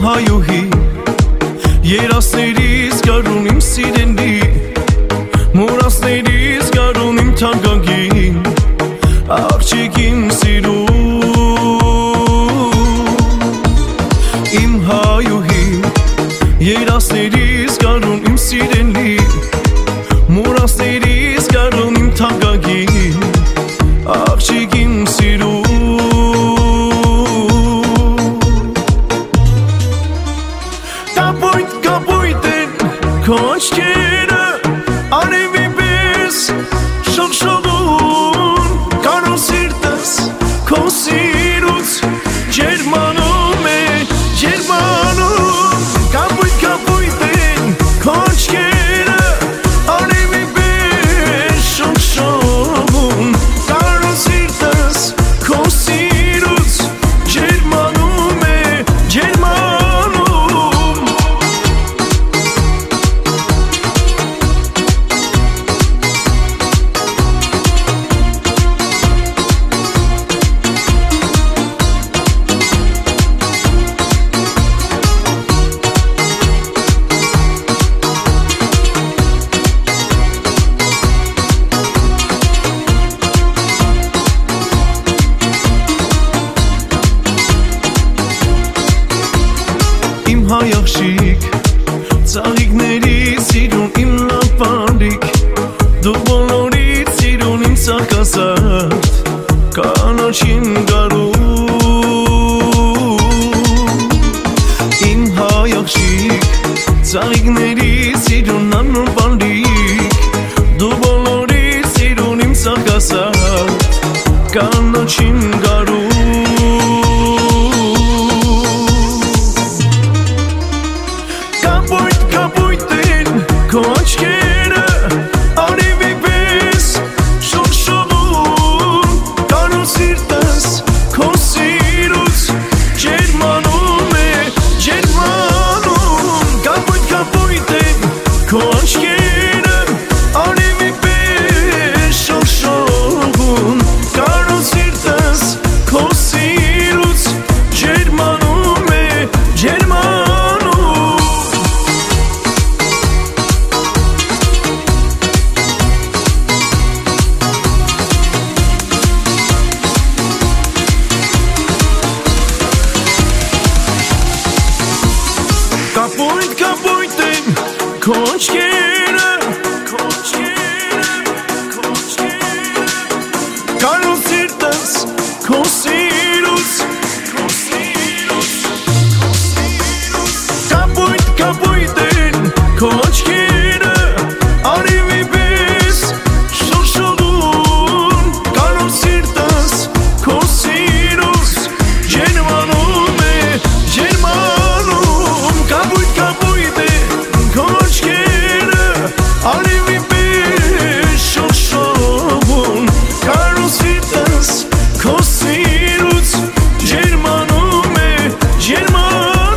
հայուհի, երասներից գարուն իմ սիրելի, մուրասներից գարուն իմ թանկագին, աղջիկ իմ սիրում։ Իմ հայուհի, երասներից գարուն իմ սիրելի, մուրասներից գարուն իմ թանկագին, աղջիկ իմ սիրում։ Կապույտ են քո աչքերը, արևի պես շողշողուն, կարո սիրտս քո սիրուց ջերմանում է, ջերմանում։ Կապույտ են քո աչքերը, արևի պես շողշողուն, կարո սիրտս քո սիրուց ջերմանում է, ջերմանում։ Իմ հայ աղջիկ, ծաղիկների սիրուն իմ լապարիկ, դու բոլորից սիրուն իմ սակասատ, կանաչին գարուն։ Իմ հայ աղջիկ, ծաղիկների սիրուն անորվալիկ, դու բոլորից սիրուն իմ սակասատ, կանաչին գարուն։ Կապույտ են քո աչքերը, արևի պես շողշողուն, կարո սիրտս քո սիրուց ջերմանում է, ջերմանում։ Կապույտ են քո աչքերը, արևի պես շողշողուն, կարո սիրտս քո սիրուց ջերմանում է, ջերմանում։ Կապույտ են քո աչքերը, կարո սիրտս քո սիրուց